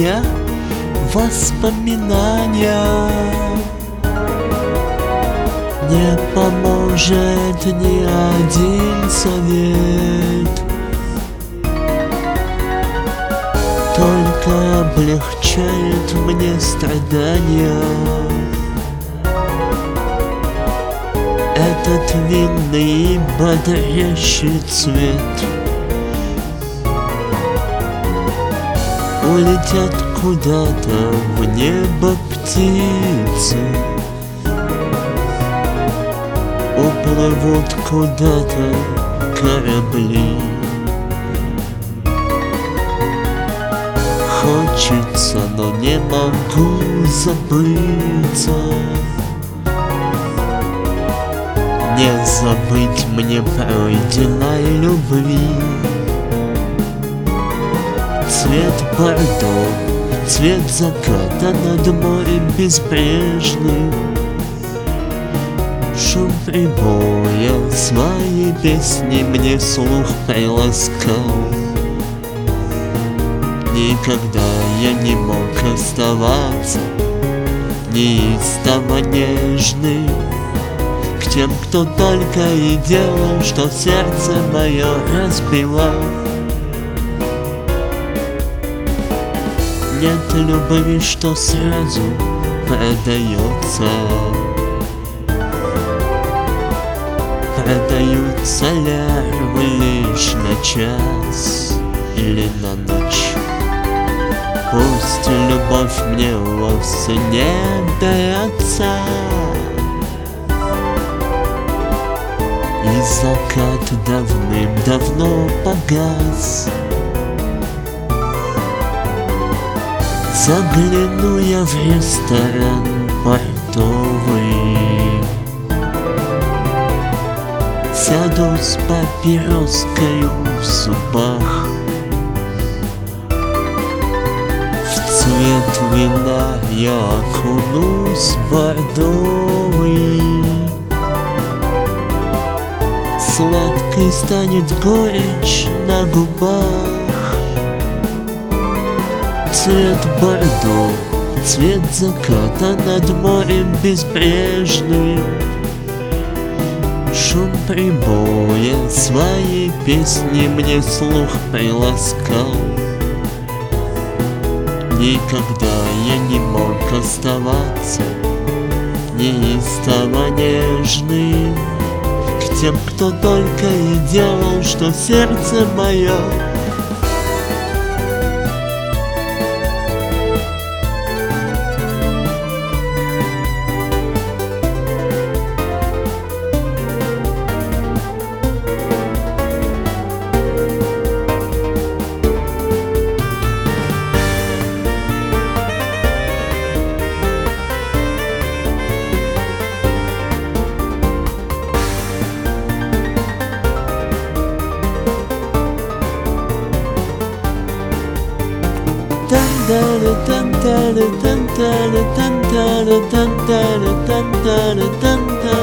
мне воспоминания. Не поможет ни один совет, только облегчает мне страдания. Этот винный бодрящий цвет. Улетят куда-то в небо птицы, уплывут куда-то корабли. Хочется, но не могу забыться. Не забыть мне пройденной любви. Цвет бордо, цвет заката над морем безбрежным. Шум прибоя свои песни мне слух приласкал. Никогда я не мог оставаться неистово нежным к тем, кто только и делал, что сердце мое разбивал. Нет любви, что сразу продается. Продаются лярвы лишь на час или на ночь. Пусть любовь мне вовсе не дается. И закат давным-давно погас. Загляну я в ресторан портовый, сяду с папироской в зубах. В цвет вина я окунусь бордовый. Сладкой станет горечь на губах. Цвет бордо, цвет заката над морем безбрежным. Шум прибоя свои песни мне слух приласкал. Никогда я не мог оставаться неистово нежным к тем, кто только и делал, что сердце мое. Tan